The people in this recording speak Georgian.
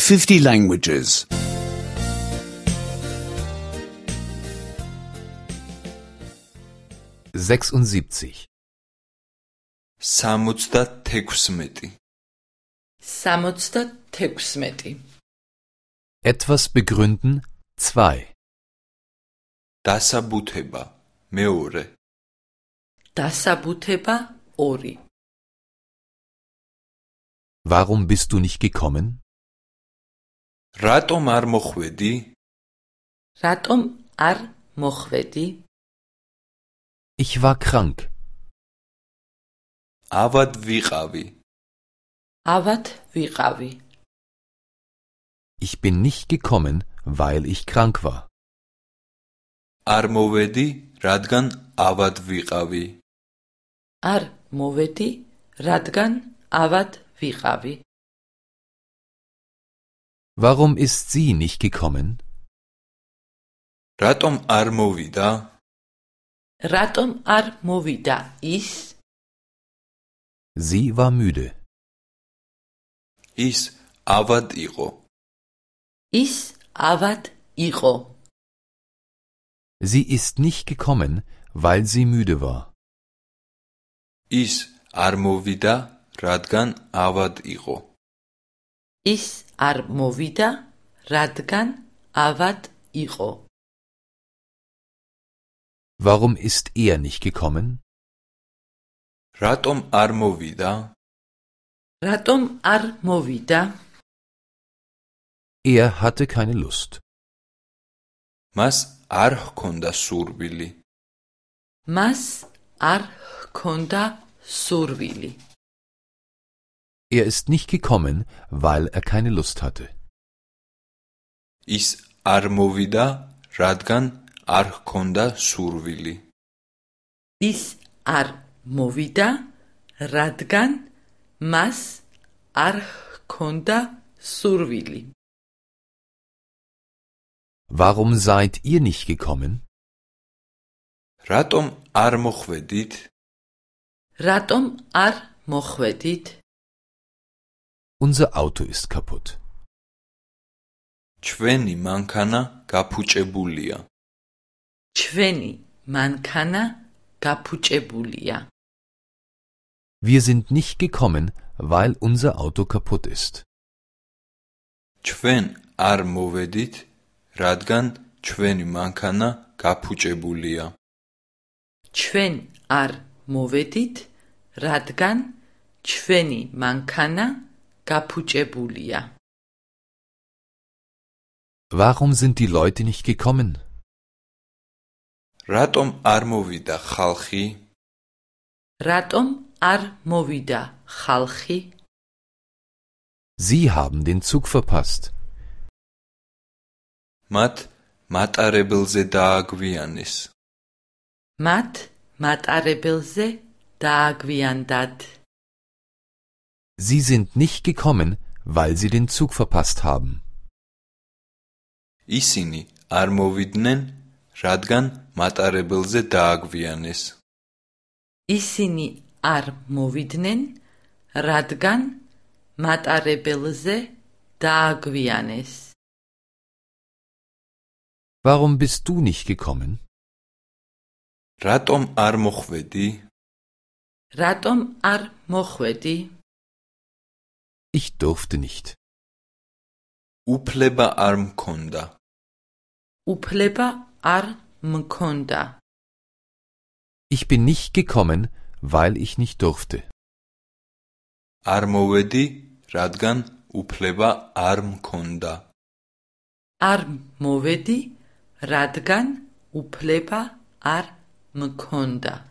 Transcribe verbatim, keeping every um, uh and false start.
fifty languages. sechsundsiebzig. სამოცდათექვსმეტი. სამოცდათექვსმეტი. Etwas begründen zwei. დასაბუთება მეორე. დასაბუთება ორი. Warum bist du nicht gekommen? რატომ არ მოხვედი? რატომ არ მოხვედი? Ich war krank. ავად ვიყავი. ავად ვიყავი. Ich bin nicht gekommen, weil ich krank war. არ მოვედი, რადგან ავად ვიყავი. არ მოვედი, რადგან ავად ვიყავი. Warum ist sie nicht gekommen? რატომ არ მოვიდა? რატომ არ მოვიდა ის? Sie war müde. ის ავად იყო. ის ავად იყო. Sie ist nicht gekommen, weil sie müde war. ის არ მოვიდა, რადგან ავად იყო. ის არ მოვიდა, რადგან ავად იყო. Warum ist er nicht gekommen? რატომ არ მოვიდა? რატომ არ მოვიდა? Er hatte keine Lust. მას არ ჰქონდა სურვილი. მას არ ჰქონდა სურვილი. Er ist nicht gekommen, weil er keine Lust hatte. ის არ მოვიდა, რადგან არ ჰქონდა სურვილი. ის არ მოვიდა, რადგან მას არ ჰქონდა სურვილი. Warum seid ihr nicht gekommen? რატომ არ მოხვედით? რატომ არ მოხვედით? Unser Auto ist kaputt. ჩვენი მანქანა გაფუჭებულია. ჩვენი მანქანა გაფუჭებულია. Wir sind nicht gekommen, weil unser Auto kaputt ist. ჩვენ არ მოვედით, რადგან ჩვენი მანქანა გაფუჭებულია. ჩვენ არ მოვედით, რადგან ჩვენი მანქანა გაფუჭებულია. Warum sind die Leute nicht gekommen? რატომ არ მოვიდა ხალხი? რატომ არ მოვიდა ხალხი? Sie haben den Zug verpasst. მათ მატარებელზე დააგვიანეს. მათ მატარებელზე დააგვიანდათ. Sie sind nicht gekommen, weil sie den Zug verpasst haben. ისინი არ მოვიდნენ, რადგან მატარებელზე დააგვიანეს. ისინი არ მოვიდნენ, რადგან მატარებელზე დააგვიანეს. Warum bist du nicht gekommen? რატომ არ მოხვედი? რატომ არ მოხვედი? Ich durfte nicht. უფლება არ მქონდა. უფლება არ მქონდა. Ich bin nicht gekommen, weil ich nicht durfte. არ მოვედი, რადგან უფლება არ მქონდა. არ მოვედი, რადგან უფლება არ მქონდა.